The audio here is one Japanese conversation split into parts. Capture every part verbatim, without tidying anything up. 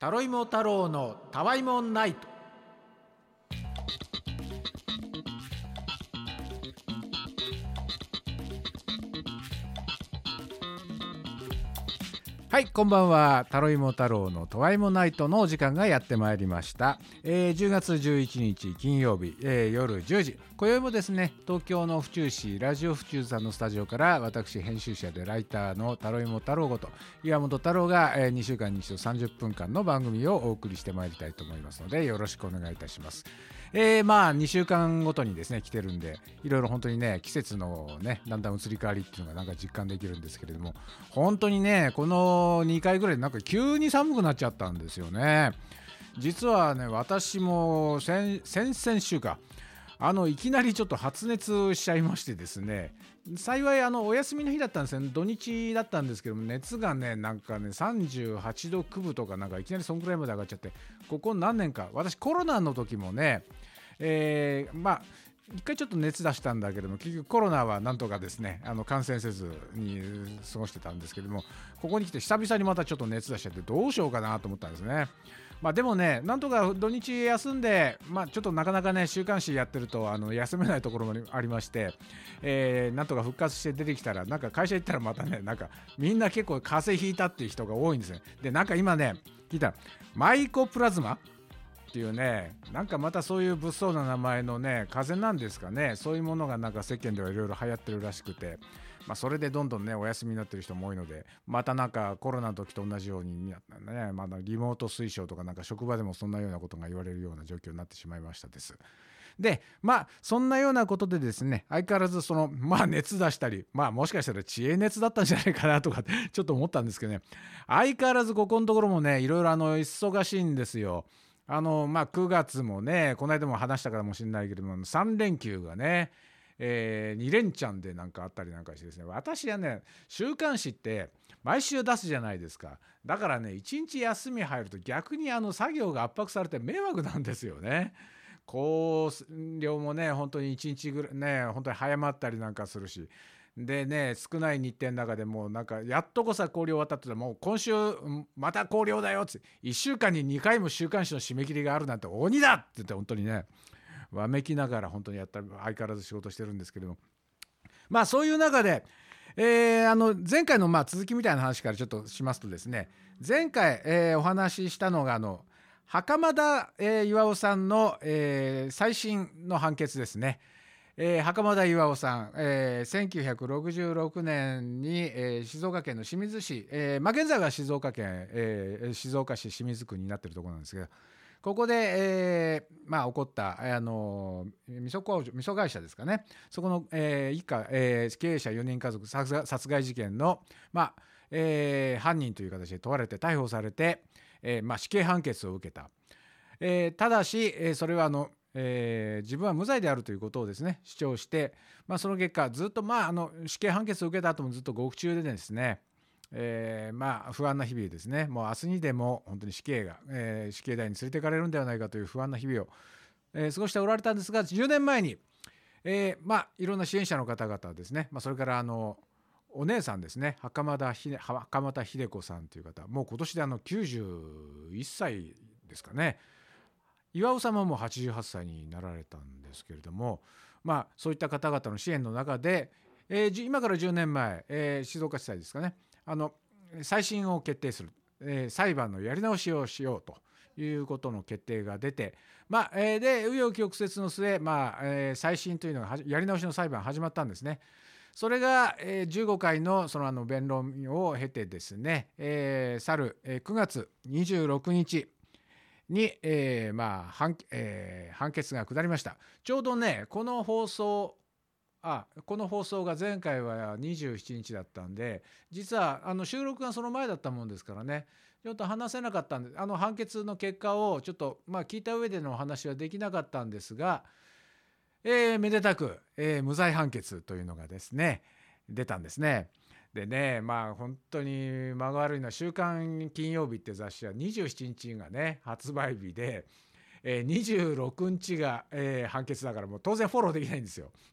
タロイモ太郎のたわいもナイト。はい、こんばんは。タロイモ太郎のたわいもナイトのお時間がやってまいりました。えー、じゅうがつじゅういちにち金曜日、えー、夜じゅうじ、今宵もですね、東京の府中市ラジオ府中さんのスタジオから、私編集者でライターのタロイモ太郎こと岩本太郎が、えー、にしゅうかんに一度さんじゅっぷんかんの番組をお送りしてまいりたいと思いますので、よろしくお願いいたします。えー、まあにしゅうかんごとにですね来てるんで、いろいろ本当にね、季節のねだんだん移り変わりっていうのがなんか実感できるんですけれども、本当にねこのにかいぐらいなんか急に寒くなっちゃったんですよね。実はね、私も先々週かあのいきなりちょっと発熱しちゃいましてですね、幸いあのお休みの日だったんですよね。土日だったんですけども、熱がねなんかねさんじゅうはちどくぶとかなんかいきなりそんくらいまで上がっちゃって、ここ何年か、私コロナの時もね、えー、まあ一回ちょっと熱出したんだけども、結局コロナはなんとかですねあの感染せずに過ごしてたんですけども、ここに来て久々にまたちょっと熱出しちゃってどうしようかなと思ったんですね。まあでもね、なんとか土日休んで、まあちょっとなかなかね週刊誌やってるとあの休めないところもありまして、えー、なんとか復活して出てきたら、なんか会社行ったらまたね、なんかみんな結構風邪ひいたっていう人が多いんですね。で、なんか今ね聞いたらマイコプラズマっていうね、なんかまたそういう物騒な名前のね風邪なんですかね、そういうものがなんか世間ではいろいろ流行ってるらしくて、まあ、それでどんどんねお休みになってる人も多いので、またなんかコロナの時と同じようにね、まだリモート推奨とかなんか職場でもそんなようなことが言われるような状況になってしまいましたです。で、まあそんなようなことでですね、相変わらずそのまあ熱出したり、まあもしかしたら知恵熱だったんじゃないかなとかちょっと思ったんですけどね、相変わらずここのところもねいろいろあの忙しいんですよ。あのまあくがつもね、この間も話したかもしれないけども、さんれんきゅうがね、えー、に連チャンでなんかあったりなんかしてですね、私はね週刊誌って毎週出すじゃないですか。だからねいちにち休み入ると逆にあの作業が圧迫されて迷惑なんですよね。考量もね本当にいちにちぐらいね本当に早まったりなんかするし、でね少ない日程の中でもうなんかやっとこさ考慮終わったって言ったら、もう今週また考慮だよっていっしゅうかんににかいも週刊誌の締め切りがあるなんて鬼だって言って本当にねわめきながら本当にやった相変わらず仕事してるんですけども、まあそういう中で、えー、あの前回のまあ続きみたいな話からちょっとしますとですね、前回、えー、お話ししたのがあの袴田、えー、巌さんの、えー、最新の判決ですね。えー、袴田巌さん、えー、せんきゅうひゃくろくじゅうろくねんに、えー、静岡県の清水市、えーまあ、現在は静岡県、えー、静岡市清水区になっているところなんですけど、ここで、えーまあ、起こった、あの味噌工場味噌会社ですかね、そこの、えー、一家、えー、経営者よにん家族殺害事件の、まあえー、犯人という形で問われて逮捕されて、えーまあ、死刑判決を受けた。えー、ただし、えー、それはあのえー、自分は無罪であるということをですね主張して、まあ、その結果ずっと、まあ、あの死刑判決を受けた後もずっと獄中でですね、えー、まあ不安な日々ですね。もう明日にでも本当に死刑が、えー、死刑台に連れていかれるんではないかという不安な日々を、えー、過ごしておられたんですが、じゅうねんまえに、えー、まあいろんな支援者の方々ですね、まあ、それからあのお姉さんですね、袴田ひ袴田秀子さんという方、もう今年であのきゅうじゅういっさいですかね。巌さんももうはちじゅうはっさいになられたんですけれども、まあそういった方々の支援の中で、えー、今からじゅうねんまえ、えー、静岡地裁ですかね、あの再審を決定する、えー、裁判のやり直しをしようということの決定が出て、まあえー、で紆余曲折の末、まあえー、再審というのがやり直しの裁判始まったんですね。それが、えー、じゅうごかい の, そのあの弁論を経てですね、えー、去る、えー、くがつにじゅうろくにちに、えーまあ 判, えー、判決が下りました。ちょうどねこの放送あこの放送が前回はにじゅうしちにちだったんで、実はあの収録がその前だったもんですからね、ちょっと話せなかったんで、あの判決の結果をちょっとまあ聞いた上でのお話はできなかったんですが、えー、めでたく、えー、無罪判決というのがですね出たんですね。でね、まあ本当に間が悪いのは、週刊金曜日って雑誌はにじゅうしちにちがね発売日で、えー、にじゅうろくにちが、えー、判決だから、もう当然フォローできないんですよ。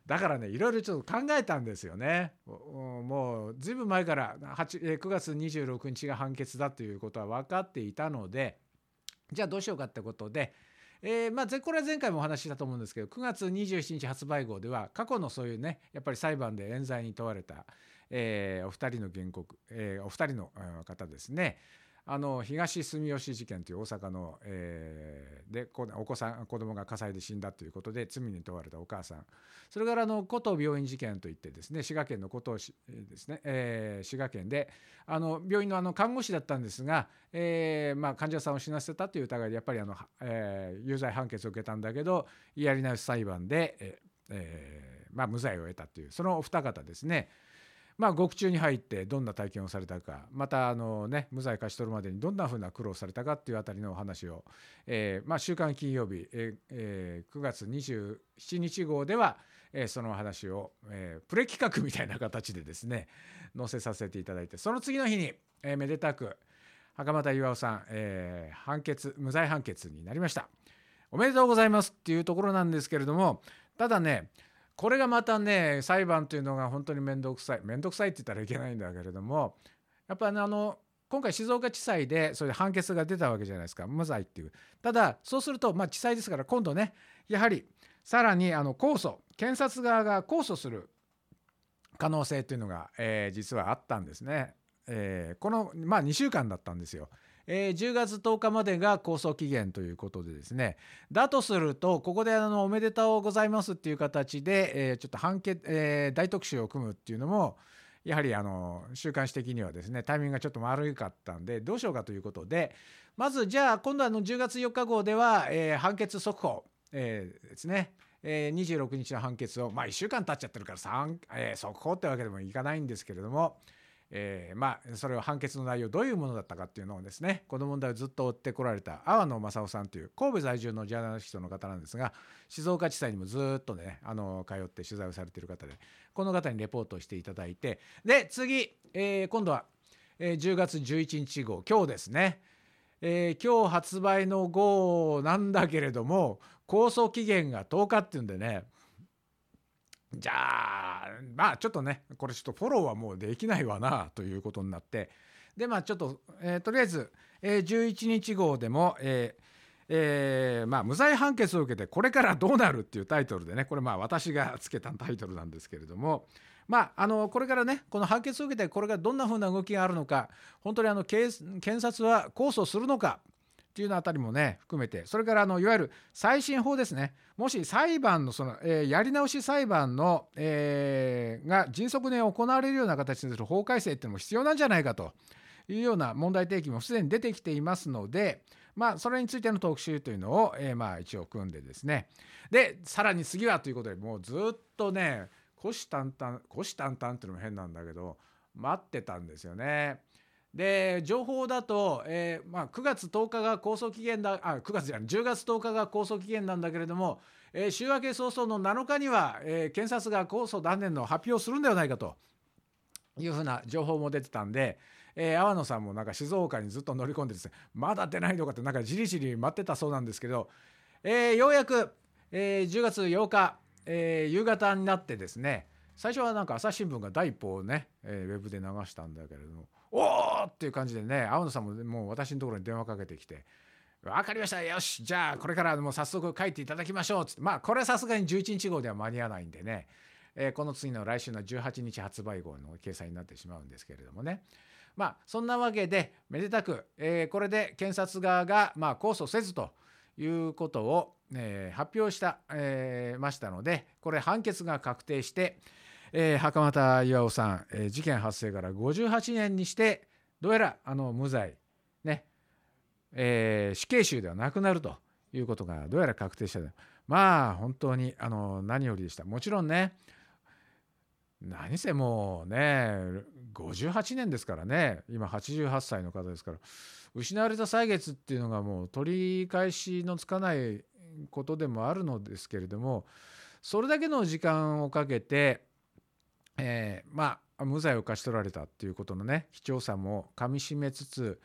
だからねいろいろちょっと考えたんですよね。もうずいぶん前からくがつにじゅうろくにちが判決だということは分かっていたので、じゃあどうしようかってことで、えー、まあこれは前回もお話ししたと思うんですけど、くがつにじゅうしちにち発売号では過去のそういうねやっぱり裁判で冤罪に問われた、えー、お二人の原告、えー、お二人の方ですね、あの東住吉事件という大阪の、えー、でお子さん子供が火災で死んだということで罪に問われたお母さん、それからあの江東病院事件といってですね、滋賀県の江東市ですね、えー、滋賀県であの病院のあの看護師だったんですが、えーまあ、患者さんを死なせたという疑いでやっぱりあの、えー、有罪判決を受けたんだけどやり直し裁判で、えーえーまあ、無罪を得たというそのお二方ですね。まあ、獄中に入ってどんな体験をされたか、またあの、ね、無罪勝ち取るまでにどんなふうな苦労されたかっていうあたりのお話を、えーまあ、週刊金曜日、えーえー、くがつにじゅうしちにち号では、えー、その話を、えー、プレ企画みたいな形でですね載せさせていただいて、その次の日に、えー、めでたく袴田巖さん、えー、判決無罪判決になりました。おめでとうございますっていうところなんですけれども、ただねこれがまたね裁判というのが本当に面倒くさい面倒くさいって言ったらいけないんだけれども、やっぱりあの今回静岡地裁でそれで判決が出たわけじゃないですか、無罪っていう。ただそうするとまあ地裁ですから今度ねやはりさらにあの控訴、検察側が控訴する可能性というのが、えー、実はあったんですね。えー、このまあにしゅうかんだったんですよ。えー、じゅうがつとおかまでが控訴期限ということでですね、だとするとここであのおめでとうございますっていう形で、えー、ちょっと判決、えー、大特集を組むっていうのもやはりあの週刊誌的にはですねタイミングがちょっと悪かったんでどうしようかということで、まずじゃあ今度はのじゅうがつよっか号では、えー、判決速報、えー、ですね、えー、にじゅうろくにちの判決をまあいっしゅうかん経っちゃってるからさん、えー、速報ってわけでもいかないんですけれども、えー、まあそれを判決の内容どういうものだったかっていうのをですね、この問題をずっと追ってこられた阿野正夫さんという神戸在住のジャーナリストの方なんですが、静岡地裁にもずっとねあの通って取材をされている方で、この方にレポートをしていただいて、で次、えー、今度は、えー、じゅうがつじゅういちにち号今日ですね、えー、今日発売の号なんだけれども控訴期限がとおかっていうんでね、じゃあまあちょっとねこれちょっとフォローはもうできないわなということになって、でまあちょっと、えー、とりあえず、えー、じゅういちにち号でも、えーえーまあ、無罪判決を受けてこれからどうなるっていうタイトルでね、これまあ私がつけたタイトルなんですけれども、まあ、あのこれからねこの判決を受けてこれがどんなふうな動きがあるのか、本当にあの検察は控訴するのかっていうのあたりもね含めて、それからあのいわゆる再審法ですね、もし裁判のその、えー、やり直し裁判の、えー、が迅速に行われるような形にする法改正っていうのも必要なんじゃないかというような問題提起もすでに出てきていますので、まあそれについての特集というのを、えー、まあ一応組んでですね、でさらに次はということでもうずっとね虎視眈々虎視眈々っていうのも変なんだけど待ってたんですよね。で情報だと、えーまあ、くがつとおかが控訴期限だあくがつじゃないじゅうがつとおかが控訴期限なんだけれども、えー、週明け早々のなのかには、えー、検察が控訴断念の発表をするんではないかというふうな情報も出てたんで、えー、阿野さんもなんか静岡にずっと乗り込んでですね、まだ出ないのかってなんかじりじり待ってたそうなんですけど、えー、ようやく、えー、じゅうがつようか、えー、夕方になってですね、最初はなんか朝日新聞が第一報をね、えー、ウェブで流したんだけれども、おーっていう感じでね、青野さんももう私のところに電話かけてきて、分かりました、よしじゃあこれからもう早速書いていただきましょうっつって、まあこれはさすがにじゅういちにち号では間に合わないんでね、えー、この次の来週のじゅうはちにち発売号の掲載になってしまうんですけれどもね、まあそんなわけでめでたく、えー、これで検察側がまあ控訴せずということを、えー、発表した、えー、ましたので、これ判決が確定して、えー、袴田巖さん、えー、事件発生からごじゅうはちねんにしてどうやらあの無罪ね、えー、死刑囚ではなくなるということがどうやら確定した。まあ本当にあの何よりでした。もちろんね、何せもうねごじゅうはちねんですからね、今はちじゅうはっさいの方ですから、失われた歳月っていうのがもう取り返しのつかないことでもあるのですけれども、それだけの時間をかけて、えー、まあ無罪を勝ち取られたっていうことのね貴重さもかみしめつつ、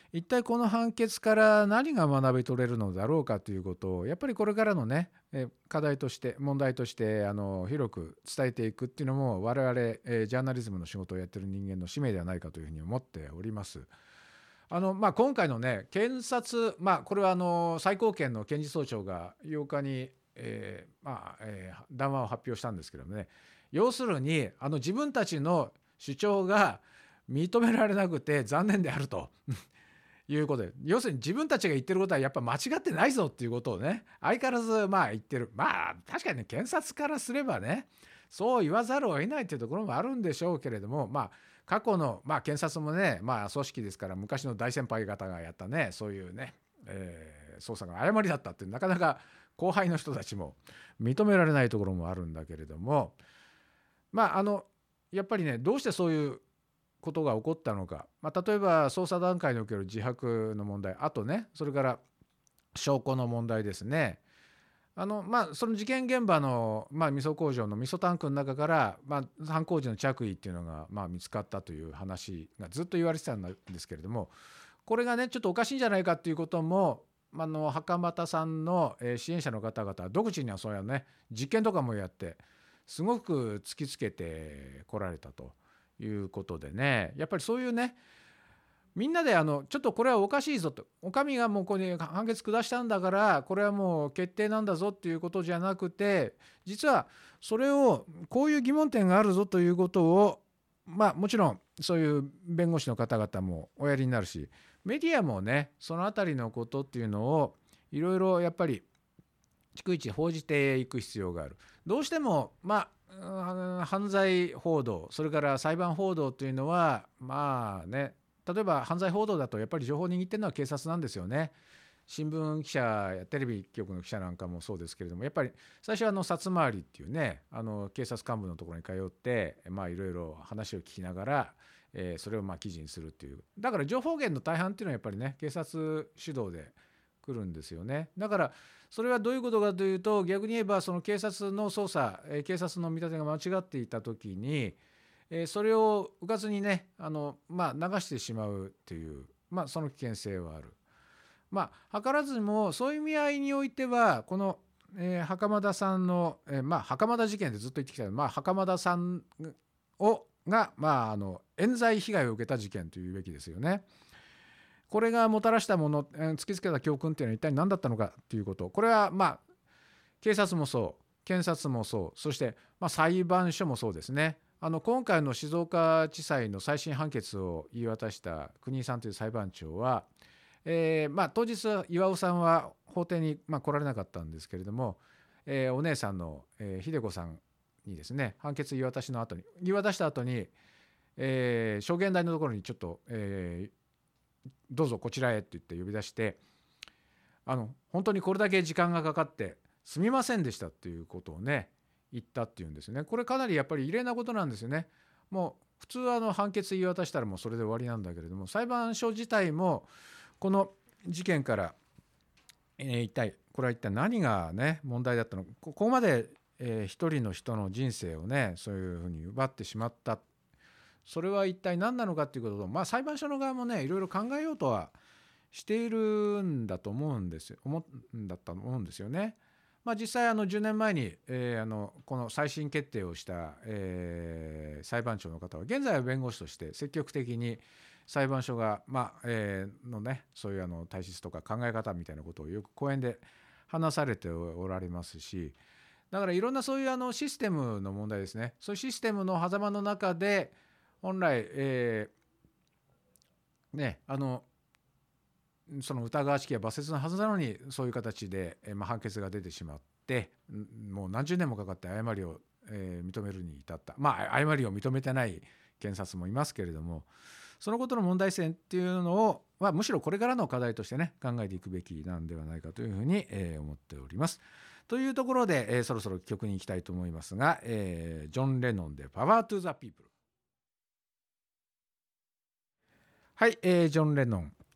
一体この判決から何が学び取れるのだろうかということをやっぱりこれからのね課題として問題としてあの広く伝えていくっていうのも我々えジャーナリズムの仕事をやってる人間の使命ではないかというふうに思っております。あのまあ、今回のね検察、まあ、これはあの最高検の検事総長がようかに、えーまあえー談話を発表したんですけどもね、要するにあの自分たちの主張が認められなくて残念であるということで、要するに自分たちが言ってることはやっぱ間違ってないぞっていうことをね相変わらずまあ言ってる。まあ確かにね検察からすればねそう言わざるを得ないというところもあるんでしょうけれども、まあ過去の、まあ、検察もね、まあ、組織ですから昔の大先輩方がやったねそういうね、えー、捜査が誤りだったってなかなか後輩の人たちも認められないところもあるんだけれども、まああのやっぱりねどうしてそういうことが起こったのか、まあ、例えば捜査段階における自白の問題、あとねそれから証拠の問題ですね。あのまあ、その事件現場の、まあ、味噌工場の味噌タンクの中から、まあ、犯行時の着衣っていうのが、まあ、見つかったという話がずっと言われてたんですけれども、これがねちょっとおかしいんじゃないかっていうことも、あの袴田さんの支援者の方々は独自にはそういうね実験とかもやってすごく突きつけてこられたということでね、やっぱりそういうねみんなであのちょっとこれはおかしいぞと、お上がもうこれ判決下したんだからこれはもう決定なんだぞっていうことじゃなくて、実はそれをこういう疑問点があるぞということを、まあもちろんそういう弁護士の方々もおやりになるし、メディアもねそのあたりのことっていうのをいろいろやっぱり逐一報じていく必要がある。どうしてもまあ犯罪報道それから裁判報道というのはまあね、例えば犯罪報道だとやっぱり情報を握ってるのは警察なんですよね。新聞記者やテレビ局の記者なんかもそうですけれども、やっぱり最初はあの札回りっていうねあの警察幹部のところに通ってまあいろいろ話を聞きながら、えー、それをまあ記事にするっていう、だから情報源の大半っていうのはやっぱりね警察主導で来るんですよね。だからそれはどういうことかというと、逆に言えばその警察の捜査、えー、警察の見立てが間違っていた時にえー、それをうかつにねあの、まあ、流してしまうっていう、まあ、その危険性はある。まあ図らずもそういう意味合いにおいてはこの、えー、袴田さんの、えー、まあ袴田事件でずっと言ってきた、まあ、袴田さんをが、まあ、あの冤罪被害を受けた事件というべきですよね。これがもたらしたもの、えー、突きつけた教訓っていうのは一体何だったのかということ、これはまあ警察もそう検察もそう、そして、まあ、裁判所もそうですね。あの今回の静岡地裁の再審判決を言い渡した国井さんという裁判長は、えーまあ、当日巌さんは法廷に、まあ、来られなかったんですけれども、えー、お姉さんの、えー、秀子さんにですね判決言い渡しの後に言い渡した後に、えー、証言台のところにちょっと、えー、どうぞこちらへって言って呼び出して、あの本当にこれだけ時間がかかってすみませんでしたっていうことをね言ったっていうんですね。これかなりやっぱり異例なことなんですよね。もう普通はあの判決言い渡したらもうそれで終わりなんだけれども、裁判所自体もこの事件から、えー、一体これは一体何がね問題だったのか、ここまで、えー、一人の人の人生をねそういうふうに奪ってしまった、それは一体何なのかっていうことを、まあ、裁判所の側もねいろいろ考えようとはしているんだと思うんですよ思うんだと思うんですよね。まあ、実際あのじゅうねんまえに、えー、あのこの再審決定をした、えー、裁判長の方は現在は弁護士として積極的に裁判所が、まあえー、のねそういうあの体質とか考え方みたいなことをよく講演で話されておられますし、だからいろんなそういうあのシステムの問題ですね、そういうシステムの狭間の中で本来、えー、ねあのその疑わしきは罰せつのはずなのにそういう形で、まあ、判決が出てしまってもう何十年もかかって誤りを、えー、認めるに至った、まあ誤りを認めてない検察もいますけれども、そのことの問題点っていうのを、まあ、むしろこれからの課題としてね考えていくべきなんではないかというふうに、えー、思っております。というところで、えー、そろそろ曲に行きたいと思いますが、えー、ジョン・レノンで「パワー・トゥ・ザ・ピープル」。はい、えー、ジョン・レノン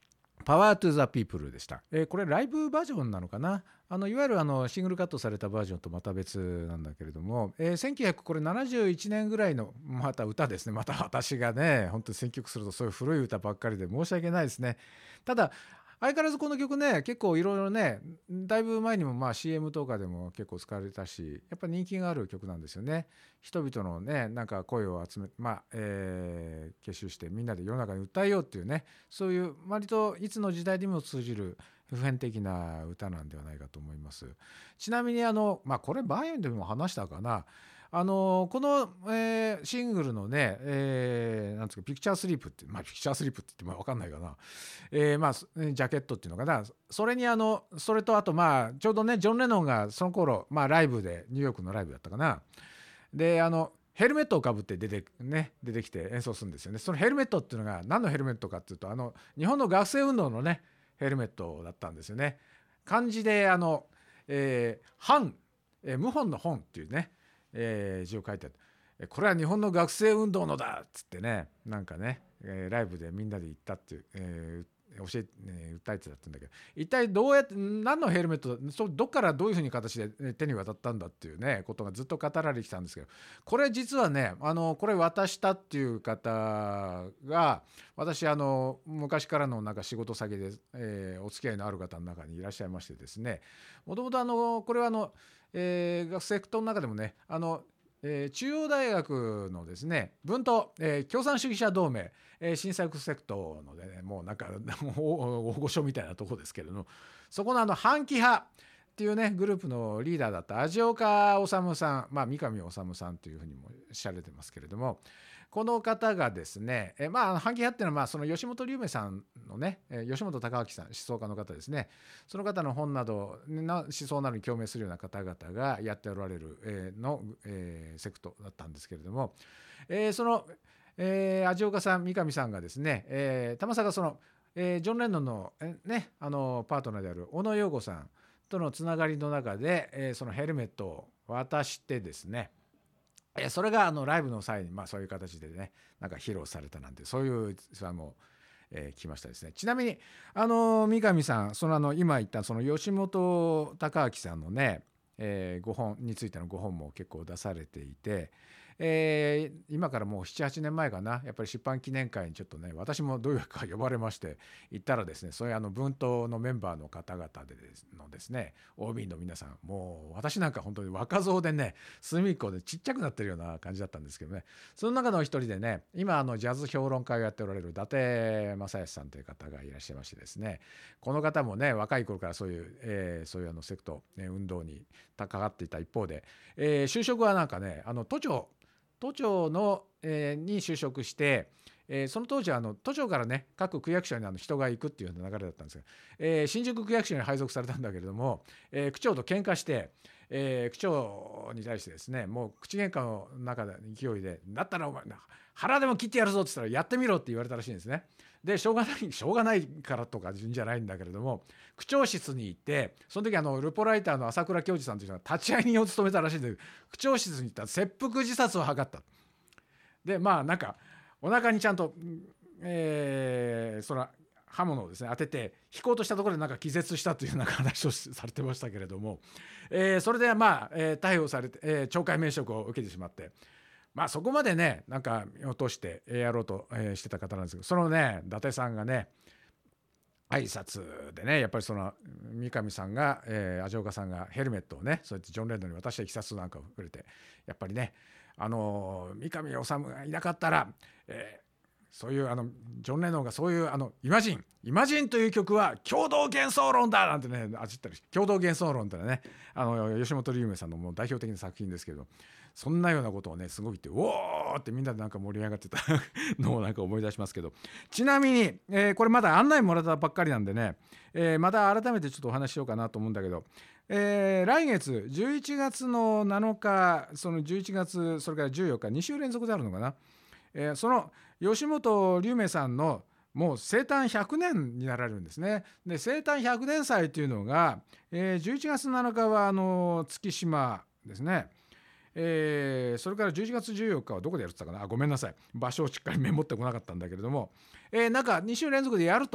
パワートゥザピープルでした。えー、これライブバージョンなのかな。あのいわゆるあのシングルカットされたバージョンとまた別なんだけれども、えー、せんきゅうひゃくななじゅういちねんぐらいのまた歌ですね。また私がね本当に選曲するとそういう古い歌ばっかりで申し訳ないですね。ただ相変わらずこの曲ね結構いろいろね、だいぶ前にもまあ シーエム とかでも結構使われたし、やっぱ人気がある曲なんですよね。人々のねなんか声を集めまあ、えー、結集してみんなで世の中に訴えようっていうね、そういう割といつの時代にも通じる普遍的な歌なんではないかと思います。ちなみにあのまあこれ前でも話したかな、あのこの、えー、シングルのね、えー、なんですかピクチャースリープって、まあ、ピクチャースリープって言っても分かんないかな、えー、まあジャケットっていうのかな、それにあのそれとあとまあちょうどねジョン・レノンがその頃まあライブでニューヨークのライブだったかな、であのヘルメットをかぶって出てね出てきて演奏するんですよね。そのヘルメットっていうのが何のヘルメットかっていうと、あの日本の学生運動のねヘルメットだったんですよね。漢字であの、えー、反、えー、謀反の本っていうね、えー、字を書いてある。これは日本の学生運動のだっつってね、なんかね、えー、ライブでみんなで行ったっていう、えー教えて、ね、訴えてたってんだけど、一体どうやって何のヘルメットだ、どっからどういうふうに形で手に渡ったんだっていうねことがずっと語られてきたんですけど、これ実はねあのこれ渡したっていう方が私あの昔からのなんか仕事先で、えー、お付き合いのある方の中にいらっしゃいましてですね、もともとあのこれはあの、えー、学生セクトの中でもねあのえー、中央大学のですね文東、えー、共産主義者同盟、えー、新作セクトので、ね、もうなんか大御所みたいなとこですけれども、そこのあの反旗派っていうねグループのリーダーだった味岡治さん、まあ三上治さんというふうにもおっしゃられてますけれども、この方がですね、えまあ反旗派っていうのはまあその吉本龍明さんのね、吉本隆明さん思想家の方ですね、その方の本などの思想などに共鳴するような方々がやっておられる、えー、の、えー、セクトだったんですけれども、えー、その、えー、味岡さん三上さんがですね、えー、たまさかその、えー、ジョン・レノンの、えー、ねあのパートナーである小野陽子さんとのつながりの中で、えー、そのヘルメットを渡してですね、それがあのライブの際にまあそういう形でねなんか披露されたなんて、そういうそれも、えー、聞きましたですね。ちなみにあの三上さん、そのあの今言ったその吉本隆明さんのね、えー、ご本についてのご本も結構出されていて、えー、今からもうななはちねんまえかな、やっぱり出版記念会にちょっとね私もどういうか呼ばれまして行ったらですね、そういうあの文東のメンバーの方々でですのですね オービー の皆さん、もう私なんか本当に若造でね隅っこでちっちゃくなってるような感じだったんですけどね、その中の一人でね今あのジャズ評論家をやっておられる伊達正康さんという方がいらっしゃいましてですね、この方もね若い頃からそういう、えー、そういうあのセクト、ね、運動に関わっていた一方で、えー、就職はなんかねあの都庁都庁の、えー、に就職して、えー、その当時はあの都庁からね各区役所にあの人が行くっていう流れだったんですが、えー、新宿区役所に配属されたんだけれども、えー、区長と喧嘩して、えー、区長に対してですねもう口喧嘩の中で勢いでだったらお前腹でも切ってやるぞって言ったらやってみろって言われたらしいんですね。でしょうがないしょうがないからとかじゃないんだけれども、区長室に行って、その時あのルポライターの朝倉教授さんという人が立ち会い人を務めたらしいんで、区長室に行ったら切腹自殺を図った。でまあなんかお腹にちゃんと、えー、その刃物をですね当てて引こうとしたところでなんか気絶したというなんか話をされてましたけれども、えー、それでまあ、えー、逮捕されて、えー、懲戒免職を受けてしまって、まあそこまでねなんか落としてやろうとしてた方なんですけど、そのね伊達さんがね挨拶でねやっぱりその三上さんが、えー、味岡さんがヘルメットをねそうやってジョン・レノンに渡したいきさつなんかをくれて、やっぱりねあの三上治がいなかったら、えーそういうあのジョン・レノンがそういうあのイマジンイマジンという曲は共同幻想論だなんてねあじったり、共同幻想論ってねあの吉本龍明さんのもう代表的な作品ですけど、そんなようなことをねすごい言っておーってみんなでなんか盛り上がってたのをなんか思い出しますけど、ちなみに、えー、これまだ案内もらったばっかりなんでね、えー、また改めてちょっとお話ししようかなと思うんだけど、えー、来月じゅういちがつのなのかそのじゅういちがつそれからじゅうよっかに週連続であるのかな、えー、その吉本龍明さんのもう生誕ひゃくねんになられるんですね。で生誕ひゃくねん祭というのが、えー、じゅういちがつなのかはあの月島ですね、えー、それからじゅういちがつじゅうよっかはどこでやるって言ったかな、あごめんなさい場所をしっかりメモってこなかったんだけれども、えー、なんかに週連続でやると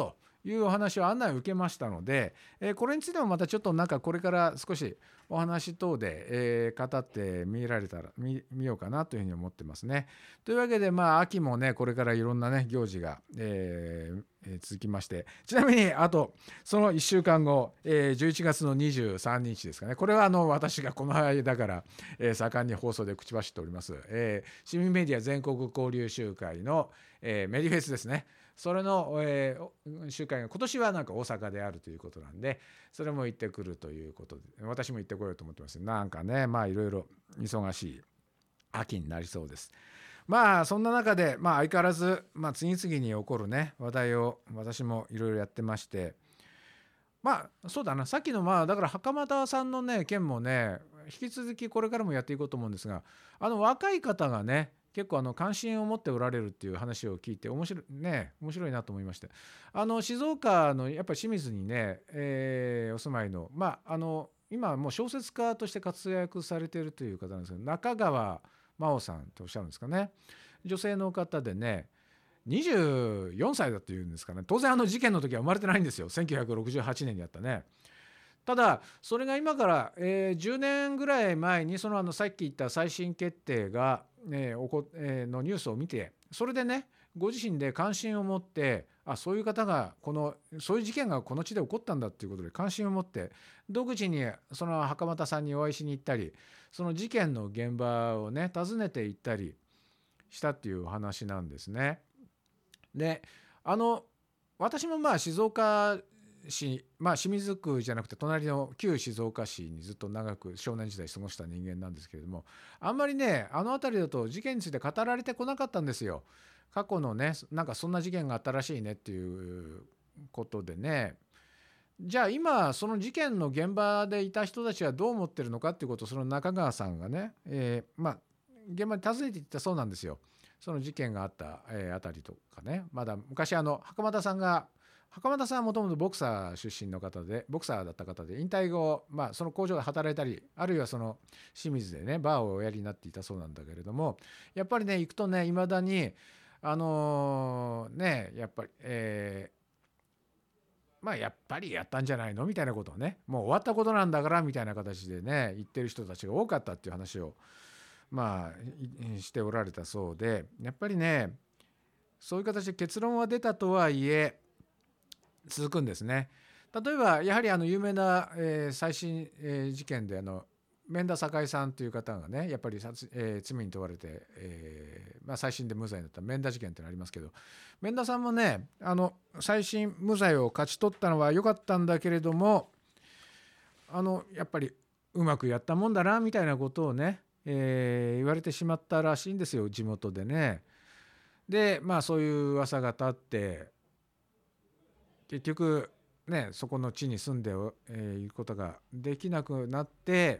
いうお話を案内を受けましたので、えー、これについてもまたちょっとなんかこれから少しお話等で、えー、語ってみられたら 見, 見ようかなというふうに思ってますね。というわけで、まあ秋もねこれからいろんなね行事が、えーえー、続きまして、ちなみにあとそのいっしゅうかんご、えー、じゅういちがつのにじゅうさんにちですかね。これはあの私がこの間から、えー、盛んに放送で口走っております、えー、市民メディア全国交流集会の、えー、メディフェスですね。それの、えー、集会が今年はなんか大阪であるということなんで、それも行ってくるということで、私も行ってこようと思ってます。なんかね、まあいろいろ忙しい秋になりそうです。まあそんな中で、まあ、相変わらず、まあ、次々に起こるね話題を私もいろいろやってまして、まあそうだな、さっきのまあだから袴田さんのね件もね引き続きこれからもやっていこうと思うんですが、あの若い方がね結構あの関心を持っておられるっていう話を聞いて面白いね面白いなと思いまして、あの静岡のやっぱり清水にね、えー、お住まいのまああの今もう小説家として活躍されているという方なんですけど、中川真央さんとおっしゃるんですかね。女性の方でねにじゅうよんさいだっていうんですかね。当然あの事件の時は生まれてないんですよ。せんきゅうひゃくろくじゅうはちねんにあったね。ただそれが今から、えー、じゅうねんぐらい前にそのあのさっき言った再審決定が、えーおこえーのニュースを見て、それでねご自身で関心を持って、あそういう方がこのそういう事件がこの地で起こったんだっていうことで関心を持って独自にその袴田さんにお会いしに行ったり、その事件の現場をね訪ねて行ったりしたっていうお話なんですね。であの私もまあ静岡市、まあ清水区じゃなくて隣の旧静岡市にずっと長く少年時代過ごした人間なんですけれども、あんまりねあの辺りだと事件について語られてこなかったんですよ。過去のねなんかそんな事件があったらしいねっていうことでね、じゃあ今その事件の現場でいた人たちはどう思ってるのかっていうことをその中川さんがね、えー、まあ現場に訪ねていったそうなんですよ。その事件があった、えー、あたりとかね、まだ昔あの袴田さんが袴田さんはもともとボクサー出身の方でボクサーだった方で、引退後、まあ、その工場で働いたりあるいはその清水でねバーをおやりになっていたそうなんだけれども、やっぱりね行くとねいまだにあのー、ねやっぱり、えー、まあやっぱりやったんじゃないのみたいなことをね、もう終わったことなんだからみたいな形でね言ってる人たちが多かったっていう話をまあしておられたそうで、やっぱりねそういう形で結論は出たとはいえ続くんですね。例えばやはりあの有名な、えー、再審、えー、事件であの免田栄さんという方がねやっぱり、えー、罪に問われて、えーまあ、再審で無罪になった免田事件ってのありますけど、免田さんもねあの再審無罪を勝ち取ったのは良かったんだけれども、あのやっぱりうまくやったもんだなみたいなことをね、えー、言われてしまったらしいんですよ、地元でね。でまあそういう噂が立って結局ねそこの地に住んでいる、えー、ことができなくなって、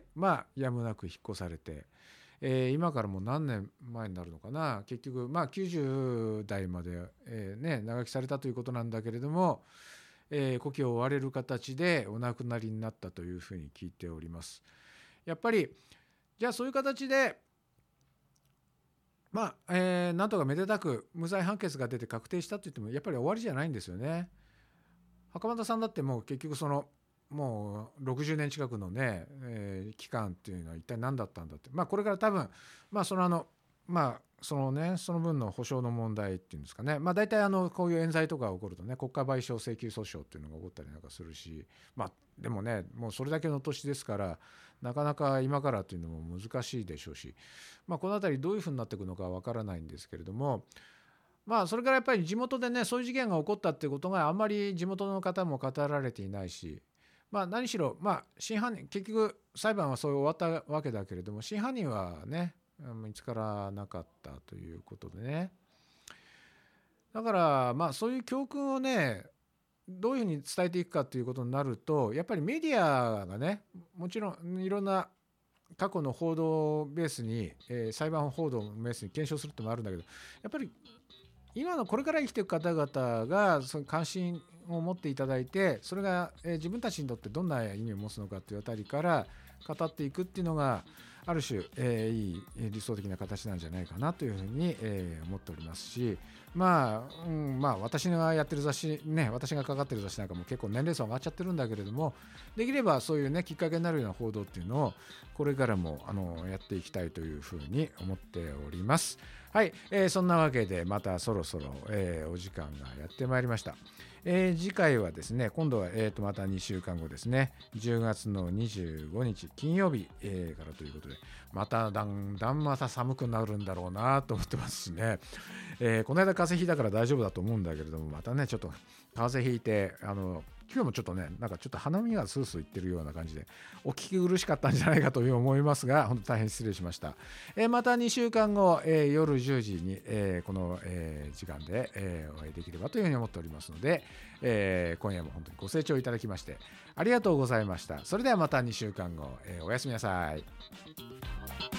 まあやむなく引っ越されて、えー、今からもう何年前になるのかな、結局まあきゅうじゅうだいまで、えーね、長生きされたということなんだけれども、えー、故郷を追われる形でお亡くなりになったというふうに聞いております。やっぱりじゃあそういう形でまあ、えー、なんとかめでたく無罪判決が出て確定したといってもやっぱり終わりじゃないんですよね。袴田さんだってもう結局そのもうろくじゅうねん近くのね、えー、期間っていうのは一体何だったんだって、まあこれから多分まあそのあのまあそのねその分の補償の問題っていうんですかね、まあ大体あのこういう冤罪とか起こるとね国家賠償請求訴訟っていうのが起こったりなんかするし、まあでもねもうそれだけの年ですからなかなか今からっていうのも難しいでしょうし、まあこの辺りどういうふうになっていくのかわからないんですけれども、まあそれからやっぱり地元でねそういう事件が起こったっていうことがあんまり地元の方も語られていないし、まあ何しろまあ真犯人結局裁判はそう終わったわけだけれども真犯人はね見つからなかったということでね、だからまあそういう教訓をねどういうふうに伝えていくかということになると、やっぱりメディアがねもちろんいろんな過去の報道ベースに、えー、裁判報道のベースに検証するってのもあるんだけど、やっぱり今のこれから生きていく方々がその関心を持っていただいて、それが自分たちにとってどんな意味を持つのかというあたりから語っていくっていうのがある種、えー、いい理想的な形なんじゃないかなというふうに、えー、思っておりますし、 まあ、うん、まあ私がやってる雑誌ね、私がかかってる雑誌なんかも結構年齢層上がっちゃってるんだけれども、できればそういうねきっかけになるような報道っていうのをこれからもあのやっていきたいというふうに思っております。はい、えーそんなわけでまたそろそろ、えーお時間がやってまいりました。えー次回はですね、今度は、えーとまたにしゅうかんごですね、じゅうがつのにじゅうごにち金曜日、えーからということで、まただんだんまた寒くなるんだろうなと思ってますしね、えーこの間風邪ひいたから大丈夫だと思うんだけれども、またねちょっと風邪ひいて、あの今日もちょっとねなんかちょっと鼻水がスースーいってるような感じでお聞き苦しかったんじゃないかという思いますが、本当大変失礼しました。えーまたにしゅうかんご、えー夜じゅうじに、えーこの、えー時間で、えーお会いできればというふうに思っておりますので、えー今夜も本当にご清聴いただきましてありがとうございました。それではまたにしゅうかんご、えーおやすみなさい。